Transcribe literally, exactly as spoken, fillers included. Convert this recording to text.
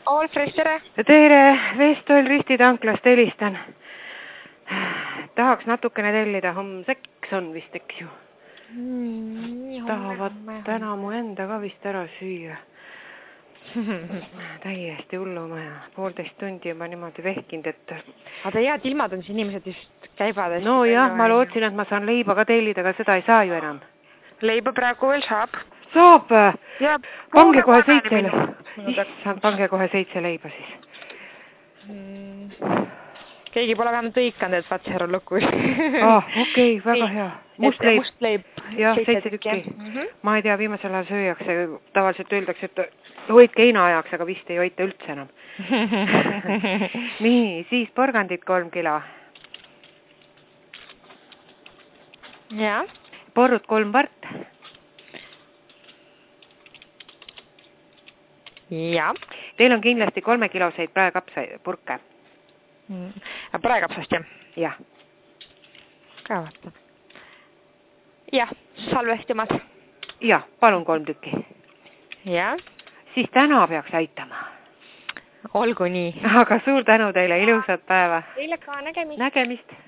All Fresh, tere! Tere, Vestol Risti tanklast helistan. Tahaks natukene tellida, homseks on vist, eks ju. Mm, Tahavad täna mu enda ka vist ära süüa. Täiesti hullumaja. Poolteist tundi juba niimoodi vehkinud, et... Aga head ilmad on, siis inimesed just käivad. No jah, ma lootsin, et ma saan leiba ka tellida, aga seda ei saa ju enam. Leiba praegu veel saab. Saab! Ja, pange kohe seitse leiba. Issand, pange kohe seitse leiba siis. Mm. Keegi pole vähemalt õikanud, et Vatser on lukus. ah, okei, okay, väga hea. Must leib. Must leib. Jah, seitse tükki. Mm -hmm. Ma ei tea, viimasel ajal sööjaks. Tavaliselt öeldakse, et hoidke heina ajaks, aga vist ei hoita üldse enam. Nii, siis porgandid kolm kilo. Ja. Porrud kolm vart. Ja. Teil on kindlasti kolme kiloseid praekapsa purke. Mm. Praekapsast, jah? Jah. Ka vaata. Jah, salvestimad. Jah, palun kolm tükki. Jah. Siis täna peaks aitama. Olgu nii. Aga suur tänu teile, ilusat päeva. Teile ka nägemist. Nägemist.